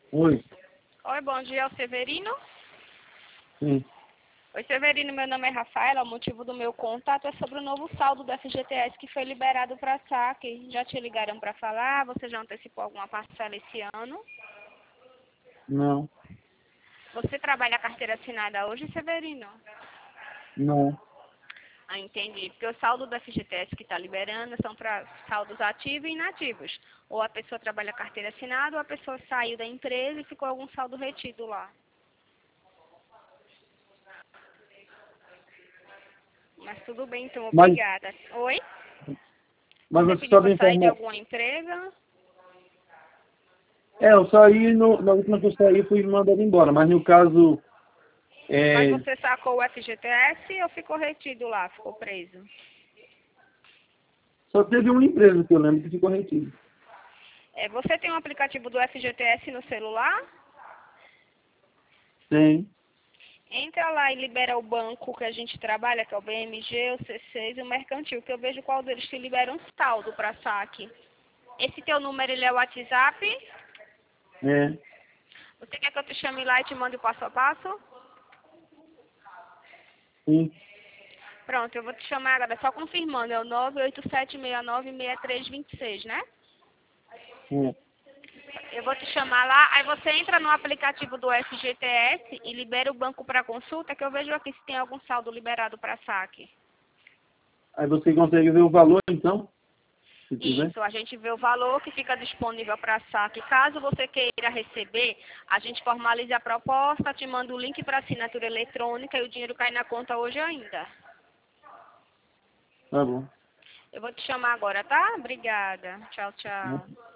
Oi. Oi, bom dia, é o Severino? Sim. Oi, Severino, meu nome é Rafaela, o motivo do meu contato é sobre o novo saldo do FGTS que foi liberado para saque. Já te ligaram para falar? Você já antecipou alguma parcela esse ano? Não. Você trabalha a carteira assinada hoje, Severino? Não. Ah, entendi. Porque o saldo do FGTS que está liberando são para saldos ativos e inativos. Ou a pessoa trabalha a carteira assinada ou a pessoa saiu da empresa e ficou algum saldo retido lá. Mas tudo bem, então, Mas, obrigada. Oi? mas Você você pediu só para me sair de informou. alguma empresa? Eu saí, na última que eu saí, fui mandado embora. Mas no caso, Mas é, você sacou o FGTS ou ficou retido lá, ficou preso? só teve uma empresa que eu lembro que ficou retido. Você tem um aplicativo do FGTS no celular? Tem. Entra lá e libera o banco que a gente trabalha, que é o BMG, o C6 e o Mercantil, que eu vejo qual deles te libera um saldo para saque. Esse teu número, ele é o WhatsApp? É. Você quer que eu te chame lá e te mande o passo a passo? Sim. Pronto, eu vou te chamar agora, só confirmando, é o 987696326, né? É. Eu vou te chamar lá, aí você entra no aplicativo do FGTS e libera o banco para consulta, que eu vejo aqui se tem algum saldo liberado para saque. Aí você consegue ver o valor, então, se tiver. Isso, a gente vê o valor que fica disponível para saque. Caso você queira receber, a gente formaliza a proposta, te manda o link para assinatura eletrônica e o dinheiro cai na conta hoje ainda. Tá bom. Eu vou te chamar agora, tá? Obrigada. Tchau, tchau.